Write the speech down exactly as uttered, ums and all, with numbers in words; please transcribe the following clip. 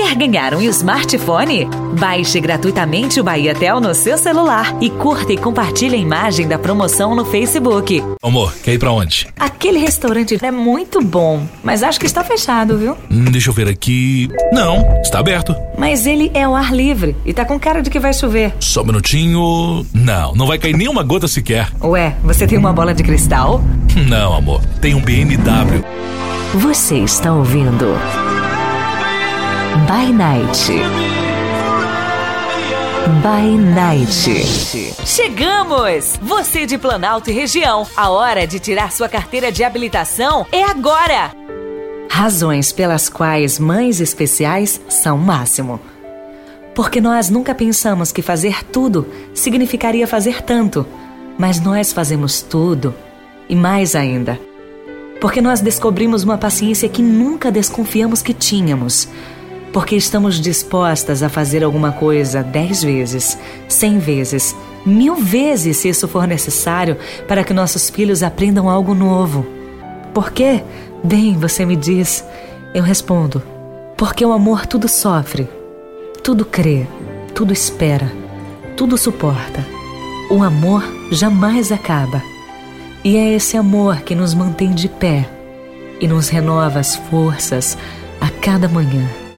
Quer ganhar um smartphone? Baixe gratuitamente o BahiaTel no seu celular e curta e compartilhe a imagem da promoção no Facebook. Amor, quer ir pra onde? Aquele restaurante é muito bom, mas acho que está fechado, viu? Hum, deixa eu ver aqui. Não, está aberto. Mas ele é ao ar livre e tá com cara de que vai chover. Só um minutinho. Não, não vai cair nenhuma gota sequer. Ué, você tem uma bola de cristal? Não, amor, tem um B M W. Você está ouvindo By Night. By Night. Chegamos! Você de Planalto e região. A hora de tirar sua carteira de habilitação é agora! Razões pelas quais mães especiais são o máximo. Porque nós nunca pensamos que fazer tudo significaria fazer tanto. Mas nós fazemos tudo e mais ainda. Porque nós descobrimos uma paciência que nunca desconfiamos que tínhamos. Porque estamos dispostas a fazer alguma coisa dez vezes, cem vezes, mil vezes se isso for necessário para que nossos filhos aprendam algo novo. Por quê? Bem, você me diz. Eu respondo. Porque o amor tudo sofre, tudo crê, tudo espera, tudo suporta. O amor jamais acaba. E é esse amor que nos mantém de pé e nos renova as forças a cada manhã.